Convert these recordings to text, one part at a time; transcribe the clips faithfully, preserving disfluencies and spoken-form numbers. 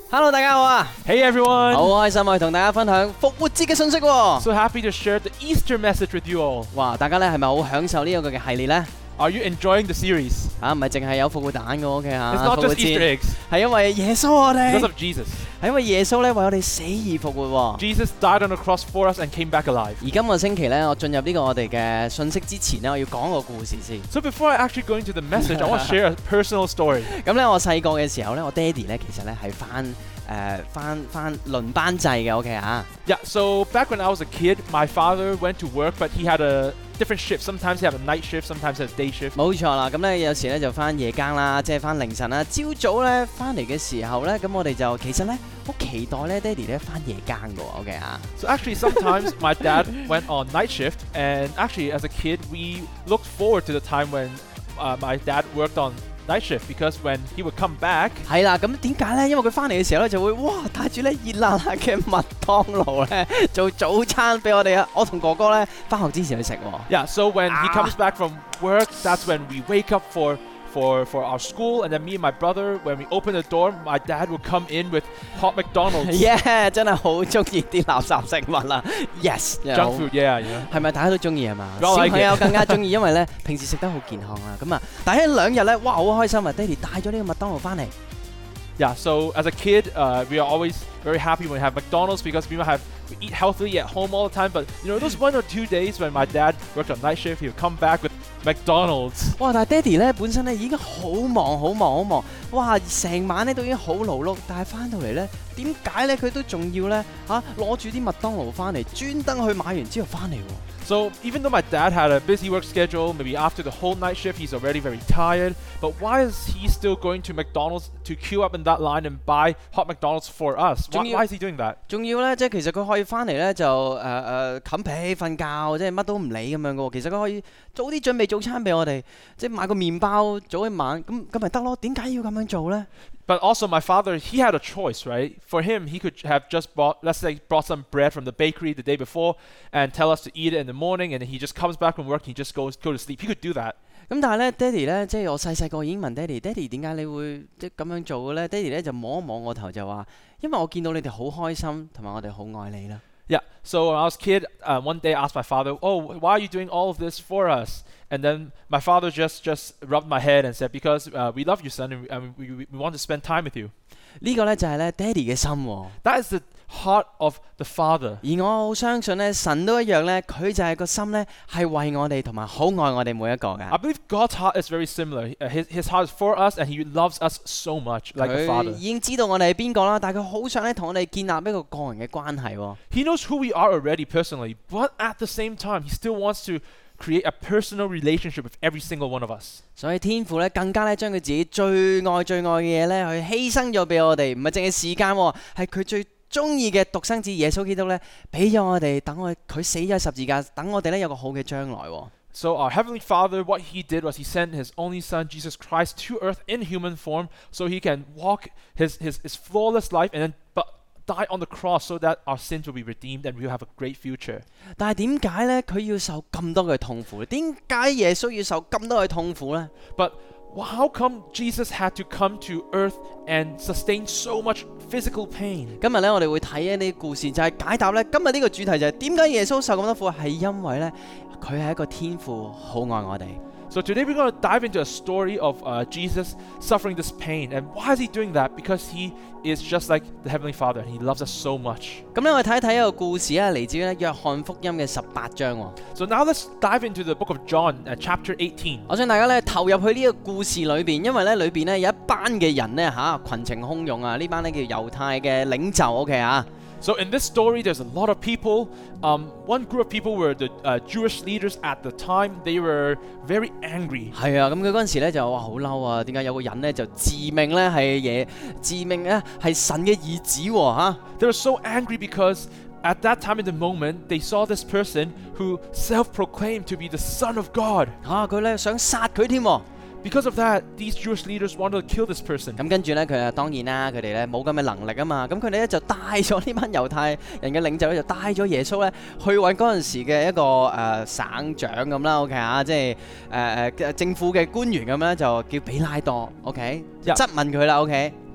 Hello， 大家好啊 Hey everyone! 好開心啊，同大家分享復活節嘅信息喎。 So happy to share the Easter message with you all. 哇，大家咧係咪好享受呢一個嘅系列咧？ Are you enjoying the series? 啊，唔係淨係有復活蛋嘅 OK 嚇， It's not 復活 just Easter 節 eggs. 係因為耶穌我哋 Because of Jesus. 係因為耶穌咧為我哋死而復活喎。 Jesus died on the cross for us and came back alive. 而今個星期咧，我進入呢個我哋嘅信息之前咧，我要講個故事先。 So before I actually go into the message, I want to share a personal story. 咁咧，我細個嘅時候咧，我爹哋咧其實咧係翻誒翻翻輪班制嘅 OK 啊。 Yeah, so back when I was a kid, my father went to work, but he had a different shift. Sometimes he had a night shift, sometimes he had a day shift. 冇錯啦，咁咧有時咧就翻夜更啦，即係翻凌晨啦。朝早咧翻嚟嘅時候咧，咁我哋就其實咧好期待咧爹哋咧翻夜更嘅喎 OK 啊。 So actually, sometimes my dad went on night shift, and actually, as a kid, we looked forward to the time when uh, my dad worked on night shift because when he would come back, 係啦，咁點解咧？因為佢翻嚟嘅時候咧就會哇帶住咧熱辣辣嘅麥當勞咧做早餐俾我哋啊！我同哥哥咧翻學之前去食喎。 yeah, so when he comes back from work, that's when we wake up for for for our school, and then me and my brother, when we open the door, my dad would come in with hot McDonald's. Yeah， 真係好中意啲垃圾食物啦。Yes， Junk food, yeah, yeah. 係咪大家都中意係嘛？ We 小 all like 朋友 it. 更加中意，因為咧平時食得好健康啦。咁啊，但係兩日咧，哇好開心啊！爹哋帶咗呢個麥當勞翻嚟。 Yeah, so as a kid, uh, we are always very happy when we have McDonald's because we might have we eat healthily at home all the time. But you know, those one or two days when my dad worked on night shift, he would come back with McDonald's. 哇！但係爹哋咧本身咧已經好忙好忙好忙，哇！成晚咧都已經好勞碌，但係翻到嚟咧點解咧佢都仲要咧嚇攞住啲麥當勞翻嚟，專登去買完之後翻嚟喎。 So even though my dad had a busy work schedule, maybe after the whole night shift, he's already very tired. But why is he still going to McDonald's to queue up in that line and buy hot McDonald's for us? Why, why is he doing that? 仲要咧，即係其實佢可以翻嚟咧就誒誒冚被瞓覺，即係乜都唔理咁樣嘅喎。其實佢可以早啲準備早餐俾我哋，即係買個麵包早一晚，咁咁咪得咯。點解要咁樣做咧？ But also my father, he had a choice, right? For him, he could have just bought, let's say, brought some bread from the bakery the day before and tell us to eat it in the morning, and then he just comes back from work and he just goes go to sleep. He could do that. 咁但係咧，爹哋咧，即係我細細個已經問爹哋，爹哋點解你會即係咁樣做嘅咧？爹哋咧就摸一摸我頭就話，因為我見到你哋好開心，同埋我哋好愛你啦。 Yeah, so when I was a kid, uh, one day I asked my father, oh, why are you doing all of this for us? And then my father just, just rubbed my head and said, because uh, we love you, son, and, we, and we, we, we want to spend time with you. 呢個咧就係咧爹哋嘅心喎。 That is the heart of the Father. 而我好相信咧，神都一樣咧，佢就係個心咧係為我哋同埋好愛我哋每一個 I 㗎。 believe God's heart is very similar. Uh, His, his heart is for us, and He loves us so much, like a 佢 father. 已經知道我哋係邊個啦，但係佢好想咧同我哋建立一個個人嘅關係喎。 He knows who we are already personally, but at the same time, He still wants to create a personal relationship with every single one of us. 所以天父咧更加咧將佢自己最愛最愛嘅嘢咧去犧牲咗俾我哋，唔係淨係時間喎，係佢最中意嘅獨生子耶穌基督咧俾咗我哋，等我佢死咗十字架，等我哋咧有個好嘅將來喎。 So our Heavenly Father, what He did was He sent His only Son, Jesus Christ, to earth in human form so He can walk His, his, his flawless life and then but die on the cross so that our sins will be redeemed and we will have a great future. 但係點解咧佢要受咁多嘅痛苦？點解耶穌要受咁多嘅痛苦咧？ But how come Jesus had to come to earth and sustain so much physical pain? 今日咧我哋會睇一啲故事，就係解答咧今日呢個主題就係點解耶穌受咁多苦，係因為咧佢係一個天父，好愛我哋。 So today we're going to dive into a story of uh, Jesus suffering this pain. And why is He doing that? Because He is just like the Heavenly Father and He loves us so much. 咁咧我哋睇一睇一個故事啊，嚟自咧約翰福音嘅十八章喎。 So now let's dive into the book of John, uh, chapter eighteen. 我想大家咧投入去呢個故事裏邊，因為咧裏邊咧有一班嘅人咧嚇群情洶湧啊，呢班咧叫猶太嘅領袖 ，OK 啊。 So in this story, there's a lot of people. Um, one group of people were the uh, Jewish leaders at the time. They were very angry. 係啊，咁佢嗰陣時咧就哇好嬲啊！點解有個人咧就自命咧係嘢，自命咧係神嘅兒子喎嚇？ They were so angry because at that time in the moment, they saw this person who self-proclaimed to be the Son of God. 嚇佢咧想殺佢添喎。 Because of that, these Jewish leaders wanted to kill this person. 咁跟住咧，佢啊當然啦，佢哋咧冇咁嘅能力啊嘛，咁佢哋咧就帶咗呢班猶太人嘅領袖咧，就帶咗耶穌咧去揾嗰陣時嘅一個誒、呃、省長咁啦 ，OK 啊，即係誒誒政府嘅官員咁咧，就叫比拉多 ，OK， Yeah. 質問佢啦 ，OK。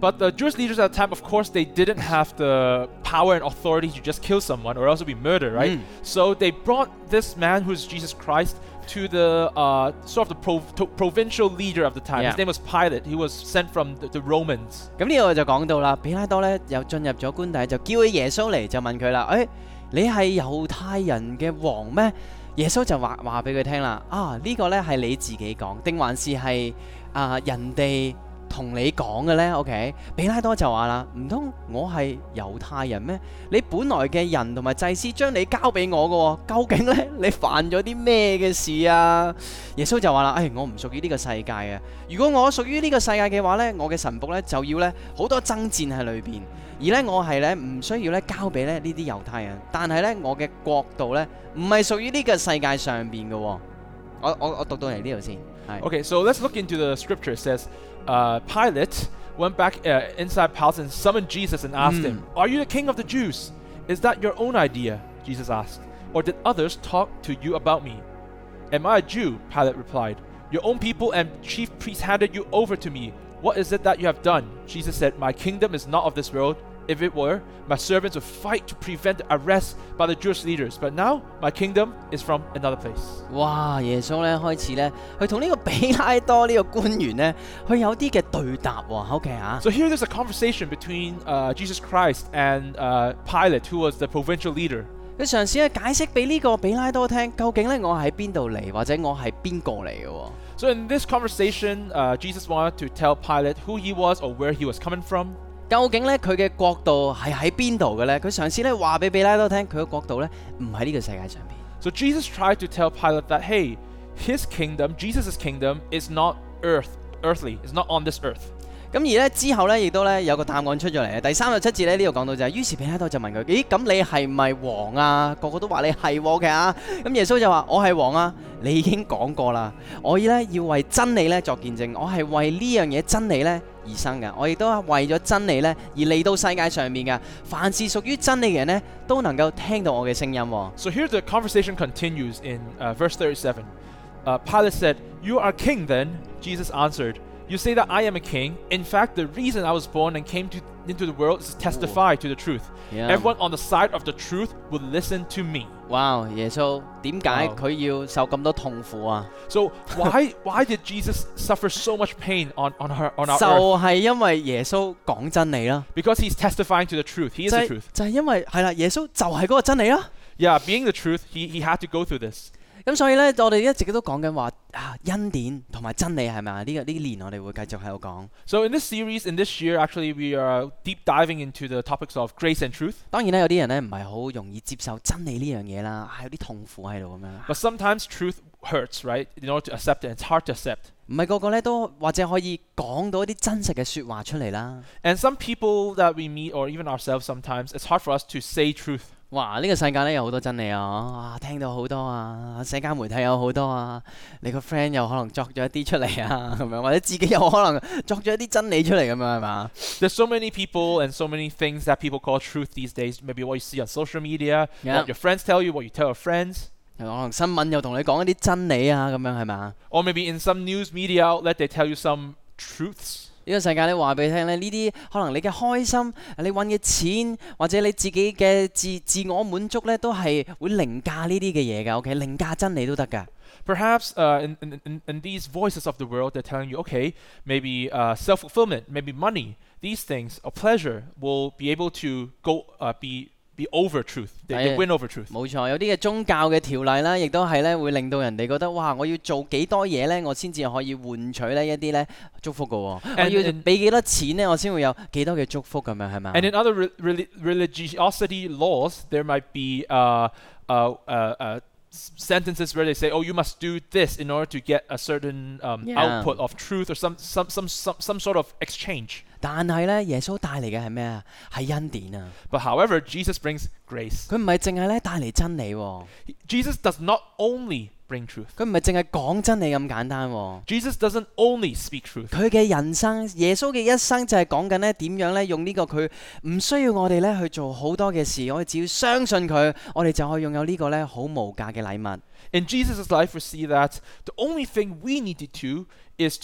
But the Jewish leaders at the time, of course, they didn't have the power and authority to just kill someone or else it would be murder, right? Mm. So they brought this man who's Jesus Christ to the uh, sort of the prov- to- provincial leader of the time. Yeah. His name was Pilate. He was sent from the, the Romans. 咁呢度就講到啦，比拉多咧又進入咗官邸，就叫起耶穌嚟，就問佢啦：，誒、你係猶太人嘅王咩？耶穌就話話俾佢聽啦：，啊，呢、個咧係你自己講，定還是係啊、人哋同你講嘅呢 OK， 比拉多就話啦：唔通我係猶太人咩？你本來嘅人同埋祭司將你交俾我嘅喎，究竟呢？你犯咗啲咩嘅事啊？耶穌就話啦：，誒、我唔屬於呢個世界嘅。如果我屬於呢個世界嘅話呢，我嘅臣僕呢就要呢好多爭戰喺裏邊，而呢，我係呢唔需要呢交俾呢呢啲猶太人，但係呢，我嘅國度呢唔係屬於呢個世界上邊嘅喎。我我我讀到嚟呢度先。係 Okay, so let's look into the scripture. It says, uh, Pilate went back uh, inside palace and summoned Jesus and asked him, "Are you the king of the Jews? Is that your own idea?" Jesus asked. "Or did others talk to you about me?" "Am I a Jew?" Pilate replied. "Your own people and chief priests handed you over to me. What is it that you have done?" Jesus said, "My kingdom is not of this world. If it were, my servants would fight to prevent the arrest by the Jewish leaders. But now, my kingdom is from another place." 哇！耶穌咧開始咧，佢同呢個比拉多呢個官員咧，佢有啲嘅對答喎。OK 啊， So here there's a conversation between uh, Jesus Christ and uh, Pilate, who was the provincial leader. 佢嘗試去解釋俾呢個比拉多聽，究竟咧我喺邊度嚟，或者我係邊個嚟嘅喎。 So in this conversation, uh, Jesus wanted to tell Pilate who he was or where he was coming from. 究竟咧佢嘅國度係喺邊度嘅咧？佢嘗試咧話俾比拉多聽，佢嘅國度咧唔喺呢個世界上邊。 So Jesus tried to tell Pilate that, hey, his kingdom, Jesus' kingdom, is not earth, earthly, is not on this earth. 咁而咧之後咧，亦都咧有個答案出咗嚟。第三十七節咧呢度講到就係、是，於是比拉多就問佢：咦，咁你係咪王啊？個個都話你係嘅啊！咁耶穌就話：我係王啊！你已經講過啦，我咧要為真理咧作見證，我係為呢樣嘢真理咧而生嘅，我亦都為咗真理咧而嚟到世界上面嘅。凡是屬於真理嘅人咧，都能夠聽到我嘅聲音、哦。 So here the conversation continues in uh, verse thirty-seven. Uh, Pilate said, "You are king then?" Jesus answered, "You say that I am a king. In fact, the reason I was born and came to, into the world is to testify to the truth. Yeah. Everyone on the side of the truth would listen to me." 哇！耶穌點解 Wow. 佢要受咁多痛苦啊？ So why why did Jesus suffer so much pain on, on, her, on our 就 earth? 係因為耶穌講真理啦， Because he's testifying to the truth. He is 就 the 係 truth. 就係因為係啦，耶穌就係嗰個真理啦。 Yeah, being the truth, he, he had to go through this. 咁所以咧，我哋一直都講緊話啊，恩典同埋真理係咪啊？呢個呢年我哋會繼續喺度講。 So in this series, in this year, actually, we are deep diving into the topics of grace and truth. 當然咧，有啲人咧唔係好容易接受真理呢樣嘢啦，係有啲痛苦喺度咁樣。 But sometimes truth hurts, right? In order to accept it, it's hard to accept. 唔係個個咧都或者可以講到一啲真實嘅説話出嚟啦。 And some people that we meet, or even ourselves sometimes, it's hard for us to say truth. 哇！呢、個世界咧有好多真理啊，啊聽到好多啊，社交媒體有好多啊，你個 friend 又可能作咗一啲出嚟啊，咁樣或者自己有可能作咗一啲真理出嚟咁樣係嘛？ There's so many people and so many things that people call truth these days. Maybe what you see on social media, Yeah. what your friends tell you, what you tell your friends. 可能新聞又同你講一啲真理啊，咁樣係嘛？ Or maybe in some news media outlet, they tell you some truths. 呢個世界咧話俾你聽咧，呢啲可能你嘅開心、你揾嘅錢或者你自己嘅自自我滿足咧，都係會凌駕呢啲嘅嘢㗎。OK，凌駕真理都得㗎。 Perhaps uh, in, in, in, in these voices of the world, they're telling you, okay, maybe uh, self-fulfillment, maybe money, these things, or pleasure will be able to go uh, be be over truth. They, they Aye. win over truth. 冇錯，有啲嘅宗教嘅條例啦，亦都係咧會令到人哋覺得哇，我要做幾多嘢咧，我先至可以換取呢一啲咧祝福嘅喎。我 And 要 in- 俾幾多錢咧，我先會有幾多嘅祝福咁樣係咪 And in other re- reli- religiosity laws, there might be uh, uh, uh, uh, s- sentences where they say, "Oh, you must do this in order to get a certain um, Yeah. output of truth or some some some some, some sort of exchange." 但係咧，耶穌帶嚟嘅係咩啊？係恩典啊！ But however, Jesus brings grace. 佢唔係淨係咧帶嚟真理喎， He- Jesus does not only bring truth. 佢唔係淨係講真理咁簡單喎。 Jesus doesn't only speak truth. 佢嘅人生，耶穌嘅一生就係講緊咧點樣咧用呢個佢唔需要我哋咧去做好多嘅事，我哋只要相信佢，我哋就可以擁有呢個咧好無價嘅禮物。 In Jesus' life, we see that the only thing we need to do is to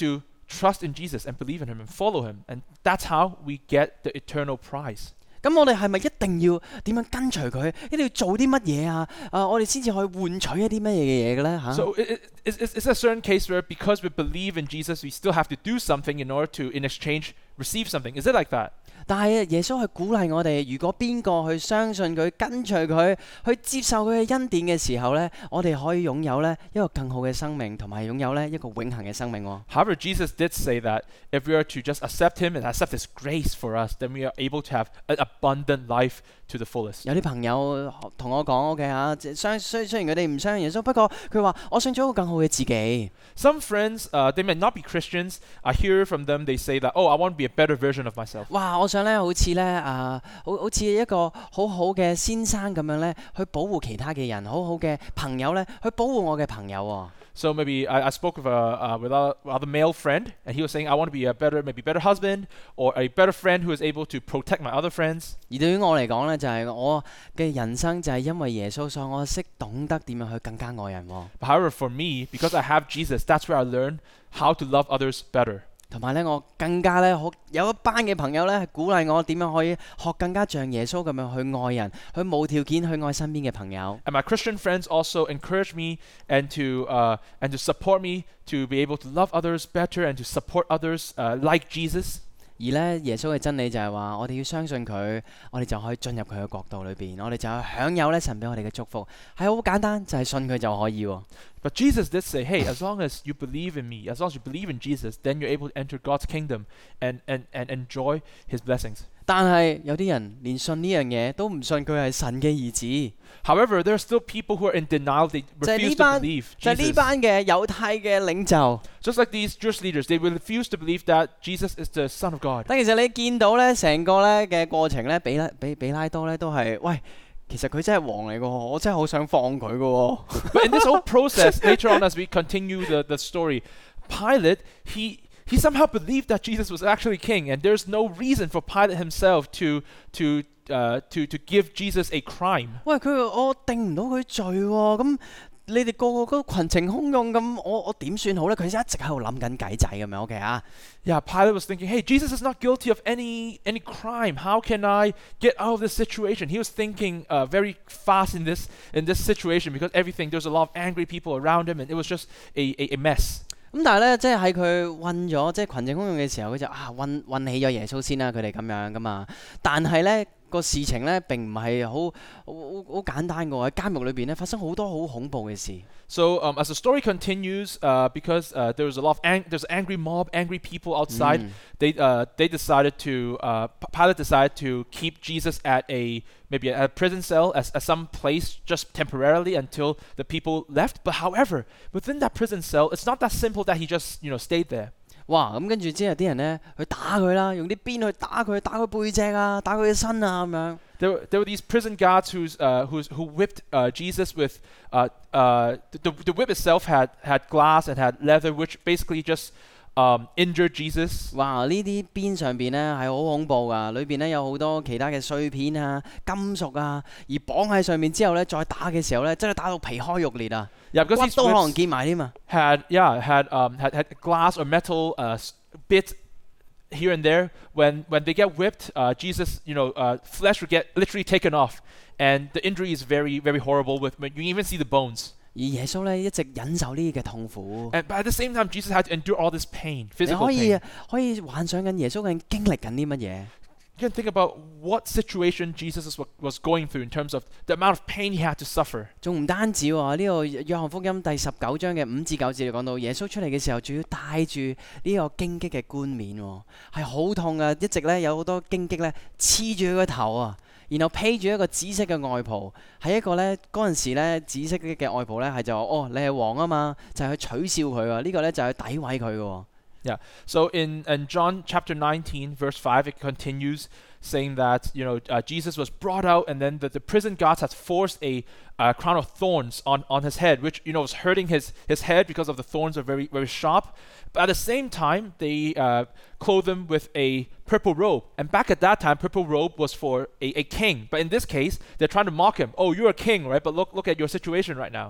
trust in Jesus and believe in Him and follow Him. And that's how we get the eternal prize. 咁我哋係咪一定要點樣跟隨佢？一定要做啲乜嘢啊？啊，我哋先至可以換取一啲乜嘢嘅嘢嘅咧嚇？ So it, it, is, is, is there a certain case where because we believe in Jesus, we still have to do something in order to, in exchange, receive something? Is it like that? 但係耶穌係鼓勵我哋，如果邊個去相信佢、跟隨佢、去接受佢嘅恩典嘅時候咧，我哋可以擁有咧一個更好嘅生命，同埋擁有咧一個永恆嘅生命喎。 However, Jesus did say that if we are to just accept Him and accept His grace for us, then we are able to have an abundant life to the fullest. 有啲朋友同我講 OK 嚇，即係相雖雖然佢哋唔相信耶穌，不過佢話我想做一個更好嘅自己。 Some friends, uh, they may not be Christians. I hear from them, they say that, oh, I want to be a better version of myself. 哇！我想咧好似咧啊，好好似一個好好嘅先生咁樣咧，去保護其他嘅人，好好嘅朋友咧，去保護我嘅朋友喎。 So maybe I, I spoke with a uh, with a other male friend, and he was saying, I want to be a better, maybe better husband, or a better friend who is able to protect my other friends. 而對於我嚟講咧，就係、我嘅人生就係因為耶穌，所以我識懂得點樣去更加愛人喎。 But however, for me, because I have Jesus, that's where I learn how to love others better. 同埋咧，我更加咧好有一班嘅朋友咧，係鼓勵我點樣可以學更加像耶穌咁樣去愛人，去無條件去愛身邊嘅朋友。 And my Christian friends also encourage me and to uh, and to support me to be able to love others better and to support others uh, like Jesus. 而咧，耶穌嘅真理就係話，我哋要相信佢，我哋就可以進入佢嘅國度裏邊，我哋就去享有咧神俾我哋嘅祝福，係好簡單，就係、信佢就可以喎。 But Jesus did say, hey, as long as you believe in me, as long as you believe in Jesus, then you're able to enter God's kingdom and, and, and enjoy His blessings. 但係有啲人連信呢樣嘢都唔信佢係神嘅兒子， However, there are still people who are in denial. They 就係 refuse 呢 to 班 believe 就係呢 Jesus. 班嘅猶太嘅領袖。 Just like these Jewish leaders, they will refuse to believe that Jesus is the Son of God. 但其實你見到咧，成個咧嘅過程咧，比拉比比拉多咧都係喂。其實佢真係王嚟嘅喎，我真係好想放佢嘅喎。 But in this whole process, later on as we continue the, the story, Pilate, he he somehow believed that Jesus was actually king, and there's no reason for Pilate himself to to uh, to to give Jesus a crime. 喂，佢話我定唔到佢罪喎，咁你哋個個都群情洶湧咁，我我點算好咧？佢一直喺度諗緊計仔咁樣 OK 啊？ Yeah, Pilate was thinking, hey, Jesus is not guilty of any any crime. How can I get out of this situation? He was thinking uh, very fast in this in this situation because everything there's a lot of angry people around him, and it was just a a, a mess. 咁但係咧，即係喺佢韞咗，即係群情洶湧嘅時候，佢就啊韞韞起咗耶穌先啦，佢哋咁樣噶嘛。但係咧個事情咧並唔係好好好好簡單嘅喎，喺監獄裏邊咧發生好多好恐怖嘅事。 So um, as the story continues, uh, because uh, there was a lot of ang- there's an angry mob, angry people outside. Mm. They uh, they decided to uh, P- Pilate decided to keep Jesus at a maybe a prison cell as, as some place just temporarily until the people left. But however, within that prison cell, it's not that simple that he just you know stayed there. 哇！咁跟住之後啲人咧去打佢啦，用啲鞭去打佢，打佢背脊啊，打佢嘅身啊咁樣。 There were, there were these prison guards who's, uh, who's, who whipped uh, Jesus with uh, uh, the, the whip itself had, had glass and had leather, which basically just um, injured Jesus. 哇！呢啲鞭上邊咧係好恐怖噶，裏邊咧有好多其他嘅碎片啊、金屬啊，而綁喺上面之後咧，再打嘅時候咧，真係打到皮開肉裂啊， Yeah, 骨 because these 都可能 whips 見埋添啊！ had yeah had um, had, had glass or metal uh, s- bits here and there. When when they get whipped, uh, Jesus you know uh, flesh would get literally taken off, and the injury is very very horrible. With when you even see the bones. 而耶穌咧一直忍受呢啲嘅痛苦。 And but at the same time, Jesus had to endure all this pain, 你 physical 可以 pain. 可以幻想緊耶穌究竟經歷緊啲乜嘢？ You can think about what situation Jesus was, was going through in terms of the amount of pain he had to suffer. 仲唔單止喎，呢個約翰福音第十九章嘅五至九節就講到，耶穌出嚟嘅時候，仲要戴住呢個荊棘嘅冠冕喎，係好痛啊！一直咧有好多荊棘咧黐住佢個頭啊，然後披住一個紫色嘅外袍，係一個咧嗰陣時咧紫色嘅外袍咧係就話哦你係王啊嘛，就係、去取笑佢喎，呢、個咧就係、去詆毀佢嘅喎。 Yeah. So in, in John chapter nineteen, verse five, it continues saying that, you know, uh, Jesus was brought out and then the, the prison guards had forced a uh, crown of thorns on, on his head, which, you know, was hurting his, his head because of the thorns are very, very sharp. But at the same time, they uh, clothed him with a purple robe. And back at that time, purple robe was for a, a king. But in this case, they're trying to mock him. Oh, you're a king, right? But look, look at your situation right now.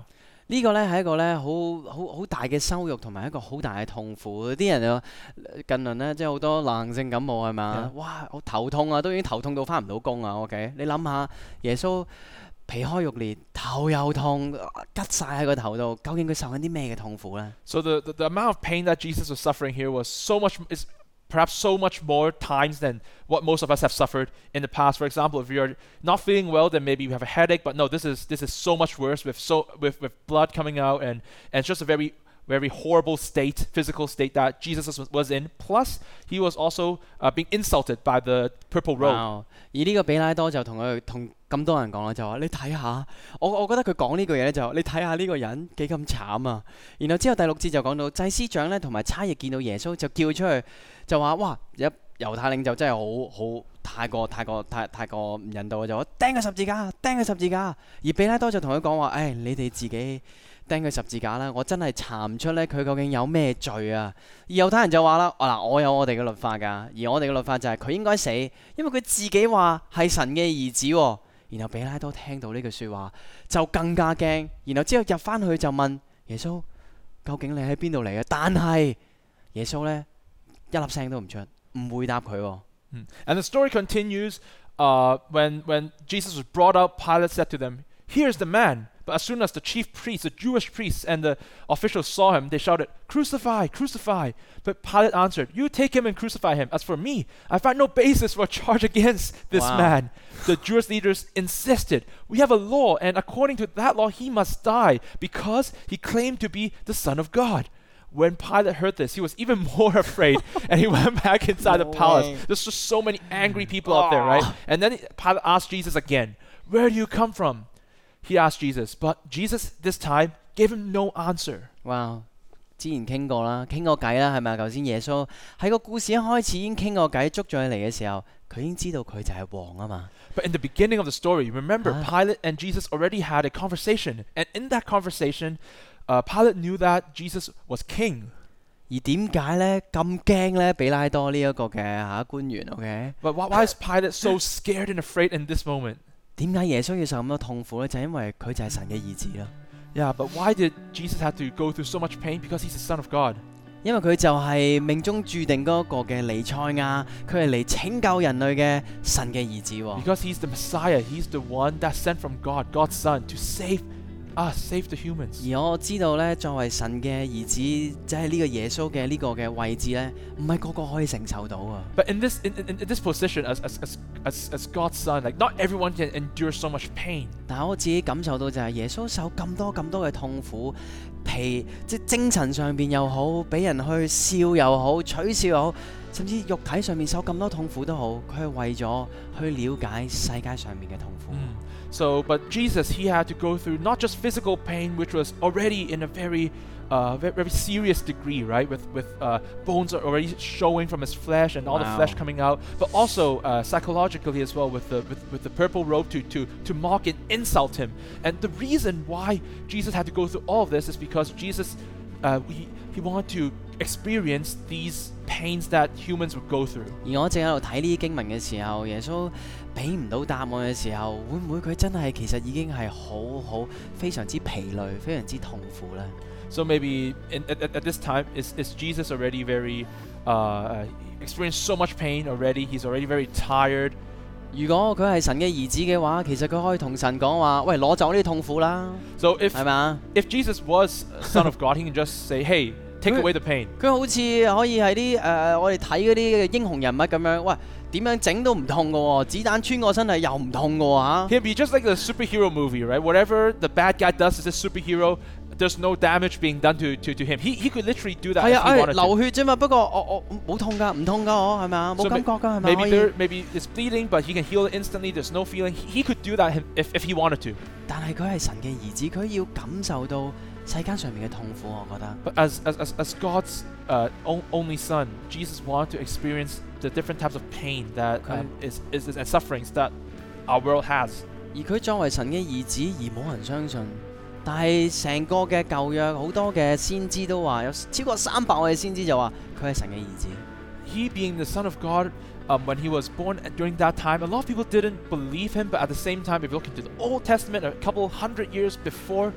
呢個呢係一個呢好好好大嘅羞辱同埋一個好大嘅痛苦。啲人又近輪呢，即係好多流行性感冒係嘛？ Yeah. 哇！我頭痛啊，都已經頭痛到翻唔到工啊。OK，你諗下耶穌皮開肉裂，頭又痛，吉晒喺個頭度，究竟佢受緊啲咩嘅痛苦呢？ So the, the, the amount of pain that Jesus was suffering here was so much, is perhaps so much more times than what most of us have suffered in the past. For example, if you're not feeling well, then maybe you have a headache, but no, this is this is so much worse with so with, with blood coming out, and, and it's just a very very horrible state, physical state that Jesus was, was in. Plus, he was also uh, being insulted by the purple robe. 哇！而呢個比拉多就同佢同咁多人講啦，就話你睇下，我我覺得佢講呢句嘢咧就話你睇下呢個人幾咁慘啊！然後之後第六節就講到祭司長咧同埋差役見到耶穌就叫出去，就話哇！一猶太領袖真係好好太過太過太太過唔人道啊！就話釘佢十字架，釘佢十字架。而比拉多就同佢講話：，誒你哋自己釘佢十字架啦！我真係查唔出咧佢究竟有咩罪啊！而猶太人就話啦：，嗱，我有我哋嘅律法㗎，而我哋嘅律法就係佢應該死，因為佢自己話係神嘅兒子喎。然後比拉多聽到呢句説話就更加驚，然後之後入翻去就問耶穌：究竟你喺邊度嚟嘅？但係耶穌咧一粒聲都唔出，唔回答佢喎。 Mm. And the story continues. Uh, when when Jesus was brought out, Pilate said to them, "Here's the man." But as soon as the chief priests, the Jewish priests, and the officials saw him, they shouted, "Crucify! Crucify!" But Pilate answered, "You take him and crucify him. As for me, I find no basis for a charge against this Wow. man." The Jewish leaders insisted, "We have a law, and according to that law, he must die because he claimed to be the Son of God." When Pilate heard this, he was even more afraid, and he went back inside No the palace. way. There's just so many angry people out there, right? Oh. And then Pilate asked Jesus again, "Where do you come from?" He asked Jesus, but Jesus this time gave him no answer. 哇！之前傾過啦，傾過偈啦，係咪啊？頭先耶穌喺個故事一開始已經傾過偈，捉咗佢嚟嘅時候，佢已經知道佢就係王啊嘛。 But in the beginning of the story, remember, Ah. Pilate and Jesus already had a conversation. And in that conversation, uh, Pilate knew that Jesus was king. 而點解咧咁驚咧？比拉多呢一個嘅嚇官員，OK？ But why, why is Pilate so scared and afraid in this moment? 點解耶穌要受咁多痛苦咧？就係因為佢就係神嘅兒子啦。 Yeah, but why did Jesus have to go through so much pain? Because he's the Son of God. 因為佢就係命中注定嗰個嘅彌賽亞，佢係嚟拯救人類嘅神嘅兒子喎。 Because he's the Messiah. He's the one that's sent from God, God's Son, to save us, save the humans. 而我知道咧，作為神嘅兒子，即係呢個耶穌嘅呢個嘅位置咧，唔係個個可以承受到啊。 But in this in, in, in this position as, as, as, as, as God's Son, like not everyone can endure so much pain. 但係我自己感受到就係耶穌受咁多咁多嘅痛苦，皮即係精神上邊又好，俾人去笑又好，取笑又好，甚至肉體上面受咁多痛苦都好，佢係為咗去了解世界上面嘅痛苦。 So, but Jesus, he had to go through not just physical pain, which was already in a very, uh, very, very serious degree, right? With with uh, bones are already showing from his flesh and all the Wow. flesh coming out, but also uh, psychologically as well, with the with, with the purple robe to to to mock and insult him. And the reason why Jesus had to go through all of this is because Jesus, uh, he he wanted to experience these pains that humans would go through. 而我正喺度睇呢啲經文嘅時候，耶穌俾唔到答案嘅時候，會唔會佢真係其實已經係好好非常之疲累、非常之痛苦呢？ So maybe in, at, at at this time, is, is Jesus already very, uh, uh, experienced so much pain already? He's already very tired. 如果佢係神嘅兒子嘅話，其實佢可以同神講話：喂，攞走呢啲痛苦啦， So if 係咪啊？ if Jesus was a Son of God, he can just say, "Hey, take away the pain." 佢好似可以係啲誒，我哋睇嗰啲英雄人物咁樣，喂，點樣整都唔痛嘅喎，子彈穿過身體又唔痛嘅喎嚇。 He'd be just like a superhero movie, right? Whatever the bad guy does is a superhero. There's no damage being done to, to, to him. He, he could literally do that 係 if 啊， he 誒 wanted to. 流血啫嘛，不過我我冇痛㗎，唔痛㗎我係咪啊？冇 So 感覺㗎係咪？ Maybe 可 there, 以， maybe it's bleeding, but he can heal it instantly. There's no feeling. He, he could do that him- if, if he wanted to. 但係佢係神嘅兒子，佢要感受到世間上面嘅痛苦，我覺得。 But as as, as, as God's uh, on, only Son, Jesus wanted to experience the different types of pain that Okay. um, is, is, is and sufferings that our world has. 而佢作為神嘅兒子，而冇人相信。但係成個嘅舊約好多嘅先知都話，有超過三百位先知就話佢係神嘅兒子。 He being the Son of God, um, when he was born during that time, a lot of people didn't believe him. But at the same time, if you look into the Old Testament, a couple hundred years before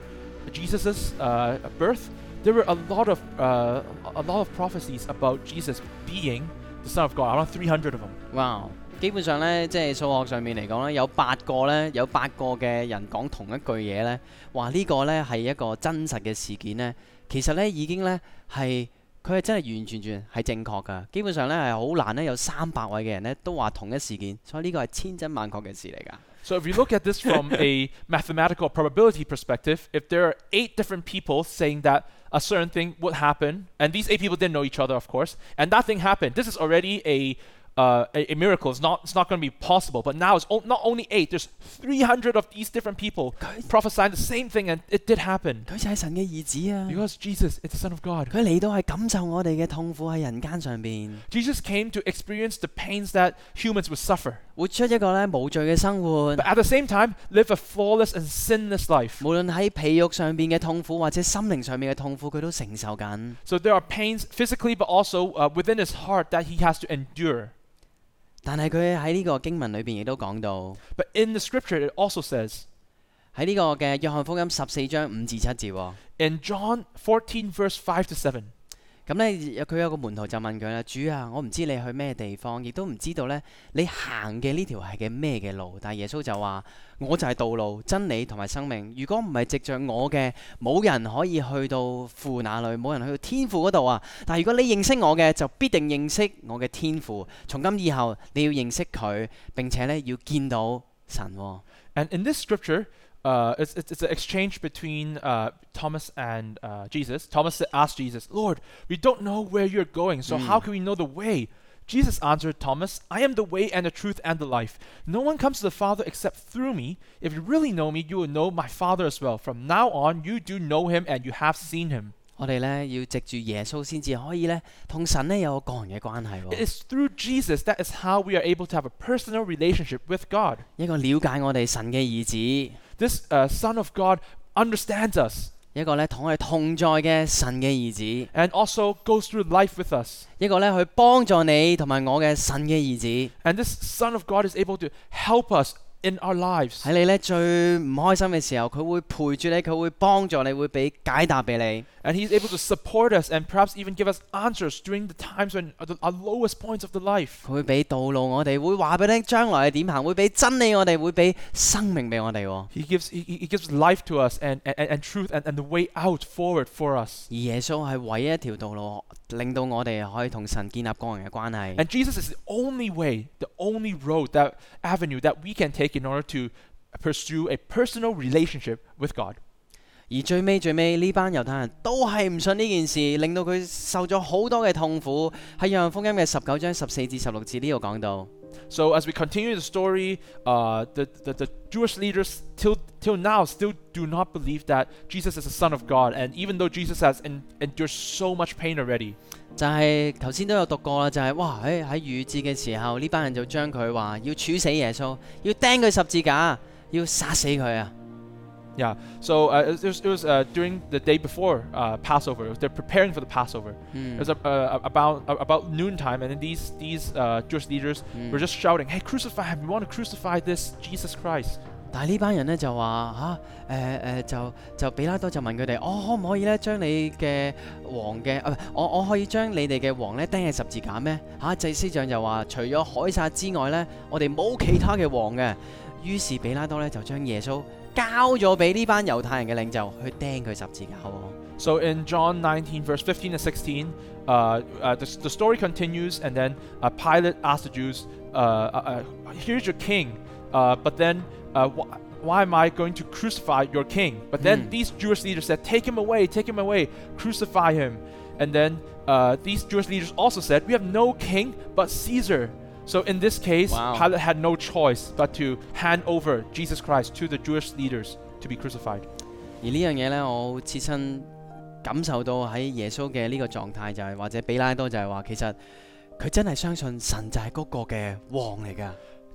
Jesus' uh, birth, there were a lot of uh, a lot of prophecies about Jesus being the Son of God. Around three hundred of them. 哇！基本上咧，即係數學上面嚟講咧，有八個咧，有八個嘅人講同一句嘢咧，話呢個咧係一個真實嘅事件咧，其實咧已經咧係佢係真係完全全係正確㗎。基本上咧係好難咧有三百位嘅人咧都話同一事件，所以呢個係千真萬確嘅事嚟㗎。 So if we look at this from a mathematical probability perspective, if there are eight different people saying that a certain thing would happen, and these eight people didn't know each other, of course, and that thing happened, this is already a uh, a, a miracle. It's not it's not going to be possible. But now it's o- not only eight. There's three hundred of these different people prophesying the same thing, and it did happen. 佢就係神嘅兒子啊！ Because Jesus is the Son of God. 佢嚟到係感受我哋嘅痛苦喺人間上邊， Jesus came to experience the pains that humans would suffer, 活出一個咧無罪嘅生活。 but at the same time live a flawless and sinless life. 無論喺皮肉上邊嘅痛苦或者心靈上面嘅痛苦，佢都承受緊。 So there are pains physically, but also uh, within his heart that he has to endure. 但係佢喺呢個經文裏邊亦都講到， But in the scripture, it also says 喺呢個嘅約翰福音十四章五至七節喎。 in John fourteen, verse five to seven. 咁咧，佢有個門徒就問佢啦：主啊，我唔知你去咩地方，亦都唔知道咧你行嘅呢條係嘅咩嘅路。但係耶穌就話：我就係道路、真理同埋生命。如果唔係藉着我嘅，冇人可以去到父那裏，冇人去到天父嗰度啊。但係如果你認識我嘅，就必定認識我嘅天父。從今以後，你要認識佢，並且咧要見到神喎。 And in this scripture, uh, it's, it's, it's an exchange between uh, Thomas and uh, Jesus. Thomas asked Jesus, Lord, we don't know where you're going, so how can we know the way? Jesus answered Thomas, I am the way and the truth and the life. No one comes to the Father except through me. If you really know me, you will know my Father as well. From now on, you do know him and you have seen him. 我哋咧要藉住耶穌先至可以咧同神咧有個個人嘅關係 It 喎， is through Jesus that is how we are able to have a personal relationship with God. 一個了解我哋神嘅兒子， This uh, Son of God understands us 一個咧同我哋同在嘅神嘅兒子， and also goes through life with us. 一個咧去幫助你同埋我嘅神嘅兒子。 And this Son of God is able to help us in our lives. 喺你咧最唔開心嘅時候，佢會陪住你，佢會幫助你，會俾解答俾你。 And he's able to support us and perhaps even give us answers during the times when at the, our lowest points of the life. 佢會俾道路我哋，會話俾你聽將來係點行，會俾真理我哋，會俾生命俾我哋喎。 He gives he, he gives life to us and, and, and truth and, and the way out forward for us. 而耶穌係唯一一條道路，令到我哋可以同神建立個人嘅關係。 And Jesus is the only way, the only road, that avenue that we can take in order to pursue a personal relationship with God. 而最尾最尾呢班猶太人都係唔信呢件事，令到佢受咗好多嘅痛苦。喺約翰福音嘅十九章十四至十六節呢度講到。 So as we continue the story, uh, the, the, the Jewish leaders till, till now still do not believe that Jesus is the Son of God. And even though Jesus has en- endured so much pain already, 就係頭先都有讀過啦，就係、哇喺喺逾節嘅時候，呢班人就將佢話要處死耶穌，要釘佢十字架，要殺死佢啊！ yeah. So uh, it was, it was uh, during the day before uh, Passover. It was- They're preparing for the Passover. It was uh, uh, about uh, about noontime, and then these these uh, Jewish leaders were just shouting, "Hey, crucify him! We want to crucify this Jesus Christ." 但係呢班人咧就話嚇誒誒就就彼拉多就問佢哋：我可唔可以咧將你嘅王嘅啊？我我可以將你哋嘅王咧釘喺十字架咩？嚇、祭司長就話：除咗凱撒之外咧，我哋冇其他嘅王嘅。於是彼拉多咧就將耶穌交咗俾呢班猶太人嘅領袖去釘佢十字架喎。 So in John nineteen, verse fifteen and sixteen, uh, uh, the, the story continues, and then uh, Pilate asked the Jews, uh, uh, uh, "Here's your king, uh, but then uh, wh- why am I going to crucify your king?" But then Mm. these Jewish leaders said, "Take him away, take him away, crucify him." And then uh, these Jewish leaders also said, "We have no king but Caesar." So in this case, Wow. Pilate had no choice but to hand over Jesus Christ to the Jewish leaders to be crucified. 而呢樣嘢咧，我切身感受到喺耶穌嘅呢個狀態就係、或者彼拉多就係話，其實佢真係相信神就係嗰個嘅王嚟㗎。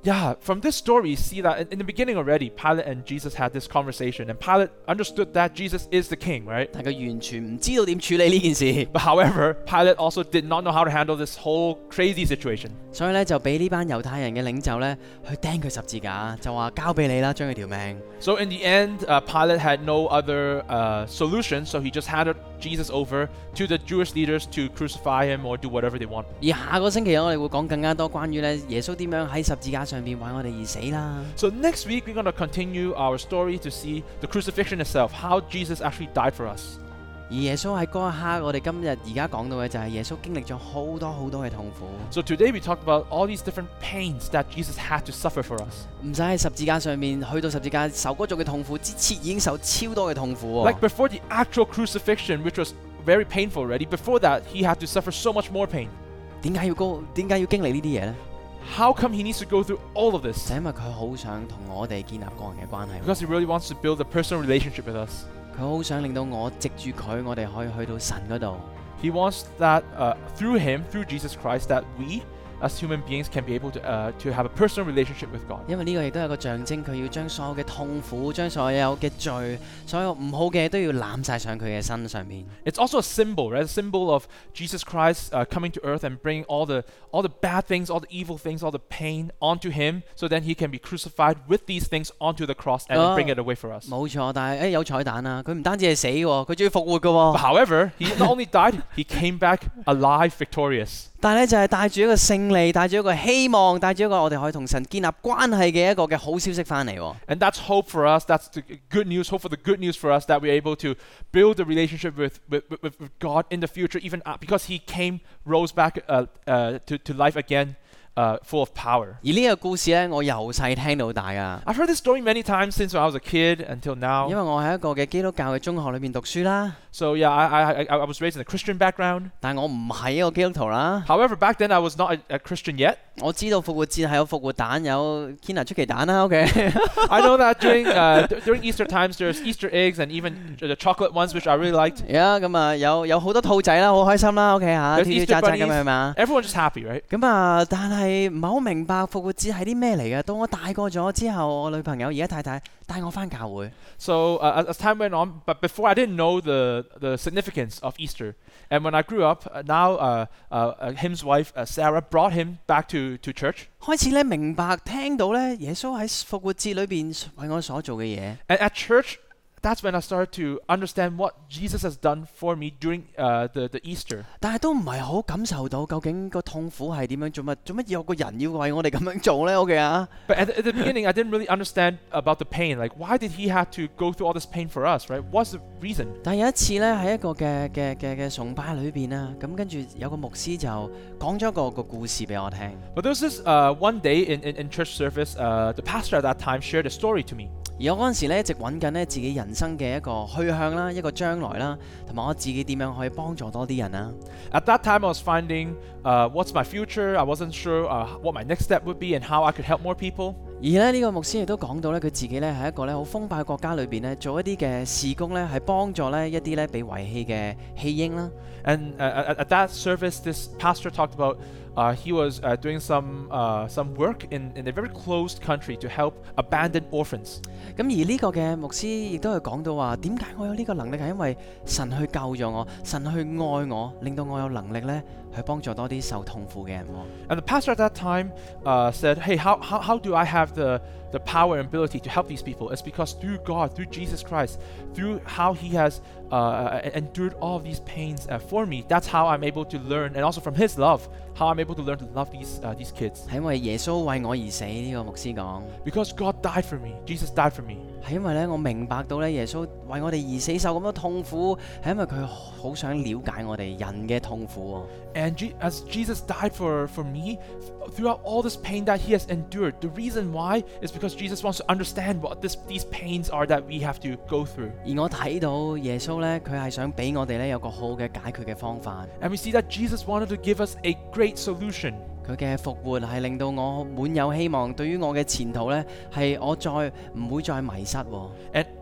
Yeah, from this story, you see that in, in the beginning already, Pilate and Jesus had this conversation, and Pilate understood that Jesus is the king, right? 但佢完全唔知道點處理呢件事， But however, Pilate also did not know how to handle this whole crazy situation. 所以咧就俾呢班猶太人嘅領袖咧去釘佢十字架，就話交俾你啦，將佢條命。 So in the end, uh, Pilate had no other uh, solution, so he just handed Jesus over to the Jewish leaders to crucify him or do whatever they want. 而下個星期我哋會講更加多關於咧耶穌點樣喺十字架上邊為我哋而死啦。 So next week, we're going to continue our story to see the crucifixion itself, how Jesus actually died for us. 而耶穌喺嗰一刻，我哋今日而家講到嘅就係耶穌經歷咗好多好多嘅痛苦， So today we talked about all these different pains that Jesus had to suffer for us. 唔使喺十字架上面去到十字架受嗰種嘅痛苦之前，已經受超多嘅痛苦喎。 Like before the actual crucifixion, which was very painful already, before that, he had to suffer so much more pain. 點解要高？點解要經歷呢啲嘢呢？ How come he needs to go through all of this? 就因為佢好想同我哋建立個人嘅關係， Because he really wants to build a personal relationship with us. 佢好想令到我藉住佢，我哋可以去到神嗰度。 He wants that uh, through him, through Jesus Christ, that we as human beings can be able to uh, to have a personal relationship with God. 因為呢個亦都係個象徵，佢要將所有嘅痛苦、將所有嘅罪、所有唔好嘅嘢都要攬晒上佢嘅身上面。 It's also a symbol, right? A symbol of Jesus Christ uh, coming to earth and bringing all the all the bad things, all the evil things, all the pain onto him, so then he can be crucified with these things onto the cross and Oh. bring it away for us. 冇錯，但係誒有彩蛋啊！佢唔單止係死喎，佢仲要復活嘅 But 喎。 however, he not only died, he came back alive, victorious. 但係咧就係帶住一個勝利，帶住一個希望，帶住一個我哋可以同神建立關係嘅一個嘅好消息翻嚟喎。 And that's hope for us. That's the good news. Hope for the good news for us that we're able to build a relationship with with, with, with God in the future, even uh, because He came, rose back uh, uh, to to life again, uh, full of power. 而呢個故事咧，我由細聽到大噶， I've heard this story many times since when I was a kid until 因 now. 為我喺一個嘅基督教嘅中學裏邊讀書啦， So yeah, I I I, I was raised in a Christian background. 但係我唔係一個基督徒啦。 However, back then I was not a, a Christian yet. 我知道復活節係有復活蛋，有 Kinder 出奇蛋啦。OK， I know that during uh, d- during Easter times there's Easter eggs and even the chocolate ones, which I really liked. 呀咁啊有有好多兔仔啦，好開心啦。OK 嚇， There's 跳跳扎扎 Easter 咁樣係嘛？ Everyone's just happy, right? 咁啊，但係唔係好明白復活節係啲咩嚟嘅。到我大個咗之後，我女朋友而家太太帶我翻教會。 So uh, as, as time went on, but before I didn't know the the significance of Easter, and when I grew up, uh, now uh, uh, uh, him's wife uh, Sarah brought him back to to church, 開始咧明白聽到咧耶穌喺復活節裏邊為我所做嘅嘢。 and at church, that's when I started to understand what Jesus has done for me during uh, the the Easter. 但係都唔係好感受到究竟個痛苦係點樣，做乜做乜有個人要為我哋咁樣做呢 OK 啊？ But at the, at the beginning, I didn't really understand about the pain. Like, why did he have to go through all this pain for us, right? What's the reason? 但係有一次咧喺一個嘅嘅嘅嘅崇拜裏邊啦，咁跟住有個牧師就講咗一個個故事俾我聽。 But there was this uh, one day in, in, in church service, uh, the pastor at that time shared a story to me. 而我嗰陣時咧一直揾緊咧自己人生嘅一個去向啦，一個將來啦，同埋我自己點樣可以幫助多啲人啊。 At that time, I was finding uh, what's my future. I wasn't sure uh, what my next step would be and how I could help more people. 而咧呢個牧師亦都講到咧，佢自己咧喺一個咧好封閉嘅國家裏邊咧，做一啲嘅事工咧，係幫助咧一啲咧被遺棄嘅棄嬰啦。 And uh, at, at that service, this pastor talked about uh, he was uh, doing some uh, some work in, in a very closed country to help abandoned orphans. 咁而呢個嘅牧師亦都係講到話，點解我有呢個能力係因為神去救咗我，神去愛我，令到我有能力咧去幫助多啲受痛苦嘅人喎。 And the pastor at that time uh, said, "Hey, how, how how do I have the the power and ability to help these people? It's because through God, through Jesus Christ, through how He has uh, endured all of these pains uh, for me. That's how I'm able to learn, and also from His love, how I'm able to learn to love these uh, these kids. 係因為耶穌為我而死，呢、個牧師講。 Because God died for me. Jesus died for me." 係因為咧，我明白到咧，耶穌為我哋而死，受咁多痛苦，係因為佢好想了解我哋人嘅痛苦喎。 And Je- as Jesus died for, for me, th- throughout all this pain that He has endured, the reason why is because Jesus wants to understand what this, these pains are that we have to go through. 而我睇到耶穌咧，佢係想俾我哋咧有個好嘅解決嘅方法。 And we see that Jesus wanted to give us a great solution. 佢嘅復活係令到我滿有希望，對於我嘅前途咧係我再唔會再迷失喎。 And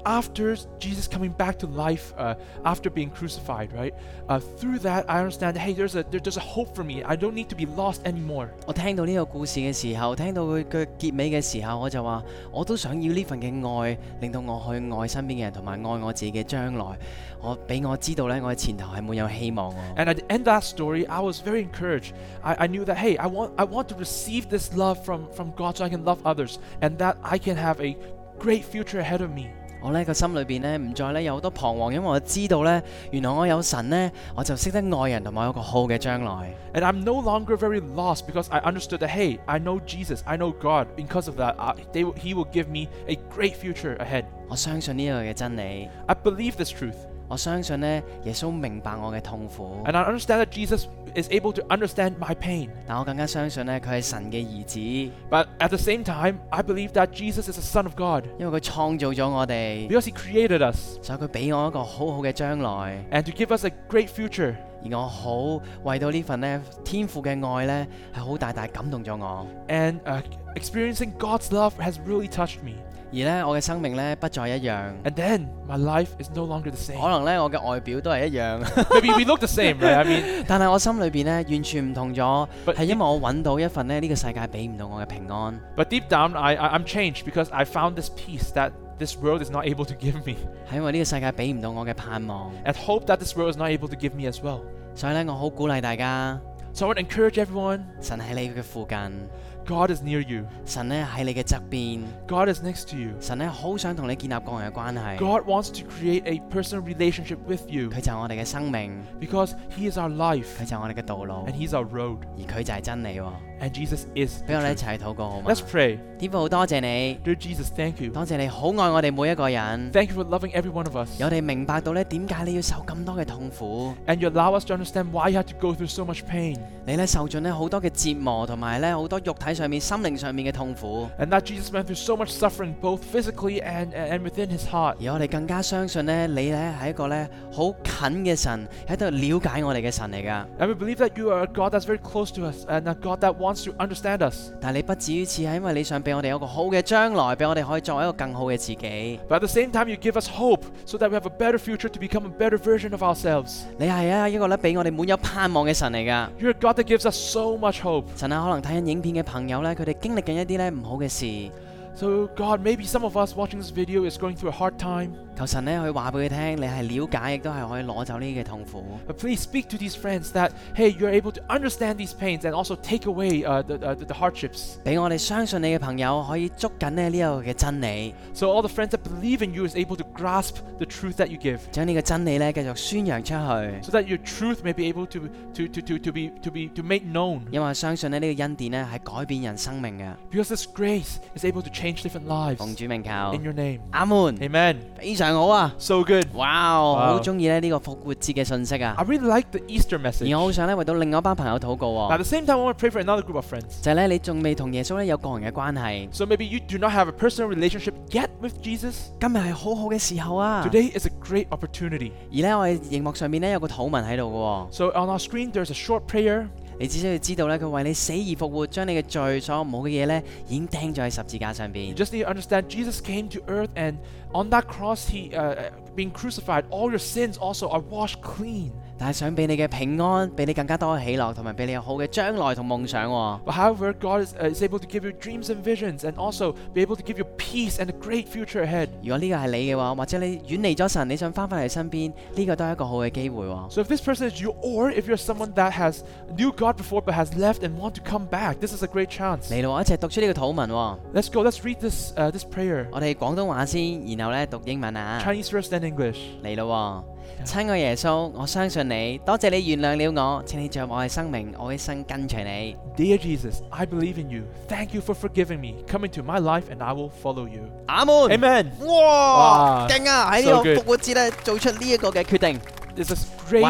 after Jesus coming back to life, uh, after being crucified, right? Uh, through that, I understand, hey, there's a there, there's a hope for me. I don't need to be lost anymore. 我聽到呢個故事嘅時候，聽到佢嘅結尾嘅時候，我就話我都想要呢份嘅愛，令到我去愛身邊嘅人，同埋愛我自己嘅將來。我俾我知道咧，我嘅前頭係滿有希望喎。 And at the end of that story, I was very encouraged. I, I knew that, hey, I want I want to receive this love from, from God so I can love others, and that I can have a great future ahead of me. 我呢個心裏邊呢，唔再呢有好多彷徨，因為我知道呢，原來我有神呢，我就識得愛人，同埋有個好嘅將來。 And I'm no longer very lost because I understood that, hey, I know Jesus, I know God. Because of that, I, they, He will give me a great future ahead. 我相信呢個嘅真理， I believe this truth. 我相信呢，耶穌明白我嘅痛苦， And I understand that Jesus is able to understand my pain. 但我更加相信呢，佢係神嘅兒子， But at the same time, I believe that Jesus is the Son of God 因為佢創造咗我哋， because He created us 所以佢俾我一個好好嘅將來。 and to give us a great future. 而我好為到呢份呢天父嘅愛呢，係好大大感動咗我。 And uh, experiencing God's love has really touched me. 而呢，我嘅生命呢，不再一樣， And then my life is no longer the 可 same. 能呢，我嘅外表都係一樣， Maybe we look the same, right? I mean, 但係我心裏邊呢，完全唔同咗， But 係因為我揾到一份呢，呢個世界俾唔到我嘅平安。 but deep down, I, I I'm changed because I found this peace that this world is not able to give me, 係因為呢個世界俾唔到我嘅盼望， and hope that this world is not able to give me as well. 所以呢，我好鼓勵大家， So I want to encourage everyone. 神喺你嘅附近， God is near you. 神呢喺你嘅側邊， God is next to you. 神呢好想同你建立個人嘅關係， God wants to create a personal relationship with you 佢就係我哋嘅生命， because He is our life 佢就係我哋嘅道路， and He's our road. 而佢就係真理喎。 And Jesus is 俾 the 我哋一 truth. 齊禱告好嘛？ Let's pray. 天父好多謝你， Dear Jesus, thank you. 多謝你好愛我哋每一個人， Thank you for loving every one of us. 有我哋明白到咧點解你要受咁多嘅痛苦， And you allow us to understand why you had to go through so much pain. 你咧受盡咧好多嘅折磨，同埋咧好多肉體上面、心靈上面嘅痛苦。 And that Jesus went through so much suffering, both physically and, and within His heart. 而我哋更加相信咧，你咧係一個咧好近嘅神，喺度了解我哋嘅神嚟噶。 And we believe that you are a God that's very close to us and a God that wants to understand us. 但係你不止於此，係因為你想俾我哋有個好嘅將來，俾我哋可以作為一個更好嘅自己。 But at the same time, you give us hope so that we have a better future to become a better version of ourselves. 你係啊一個咧俾我哋滿有盼望嘅神嚟噶。 You're a God that gives us so much hope. 神啊，可能睇緊影片嘅朋友咧，佢哋經歷緊一啲咧唔好嘅事。 So God, maybe some of us watching this video is going through a hard time. 求神咧去話俾佢聽，你係了解，亦都係可以攞走呢啲嘅痛苦。 But please speak to these friends that, hey, you're able to understand these pains and also take away uh, the, uh, the hardships. 俾我哋相信你嘅朋友可以捉緊咧呢個嘅真理， So all the friends that believe in you is able to grasp the truth that you give. 將呢個真理咧繼續宣揚出去。 So that your truth may be able to, to, to, to, to, be, to, be, to make known. 因為我相信咧呢個恩典咧係改變人生命嘅。 Because this grace is able to change different lives. 奉主名求， In your name. 阿門， Amen. 非常好啊！ So good. 哇，我好中意咧呢個復活節嘅信息啊！ I really like the Easter message. 而我好想咧為到另外一班朋友禱告 Now, at 喎， the same time, I want to pray for another group of friends. 就係咧你仲未同耶穌咧有個人嘅關係， So maybe you do not have a personal relationship yet with Jesus. 今日係好好嘅時候啊！ Today is a great opportunity. 而咧我哋熒幕上面咧有個禱文喺度嘅喎。 So on our screen, there's a short prayer. 你只需要知道咧，佢為你死而復活，將你嘅罪所有唔好嘅嘢咧，已經釘咗喺十字架上 You 邊。 just need to understand Jesus came to earth, and on that cross, He uh, being crucified, all your sins also are washed clean. 但係想俾你嘅平安，俾你更加多嘅喜樂，同埋俾你有好嘅將來同夢想喎。 But however, God is, uh, is able to give you dreams and visions, and also be able to give you peace and a great future ahead. 如果呢個係你嘅話，或者你遠離咗神，你想翻返嚟身邊，呢、個都係一個好嘅機會喎。 So if this person is you, or if you're someone that has knew God before but has left and want to come back, this is a great chance. 嚟咯，一齊讀出呢個禱文喎。 Let's go. Let's read this uh, this prayer. 我哋廣東話先，然後咧讀英文啊。 Chinese first, then English. 嚟咯喎。親愛耶穌，我相信你，多謝你原諒了我，請你着我嘅生命，我一生跟隨你。 Dear Jesus, I believe in you. Thank you for forgiving me. Come into my life and I will follow you. 阿門。 Amen. 哇， 哇勁啊！喺 So 呢個 good. 復活節咧做出呢一個嘅決定。 This is great. Wow.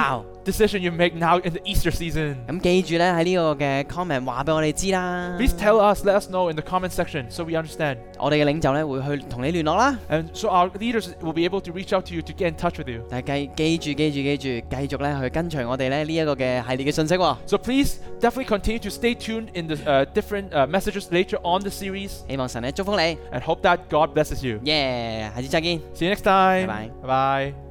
decision you make now in the Easter season. 咁記住咧喺呢個嘅 comment 話俾我哋知啦。 Please tell us, let us know in the comment section so we understand. 我哋嘅領袖咧會去同你聯絡啦。 And so our leaders will be able to reach out to you to get in touch with you. 但係記記住記住記住，繼續咧去跟隨我哋咧呢一個嘅系列嘅信息喎。 So please definitely continue to stay tuned in the uh, different uh, messages later on the series 希望神咧祝福你。 and hope that God blesses you. 耶，下次再見。 See you next time. Bye-bye. Bye-bye.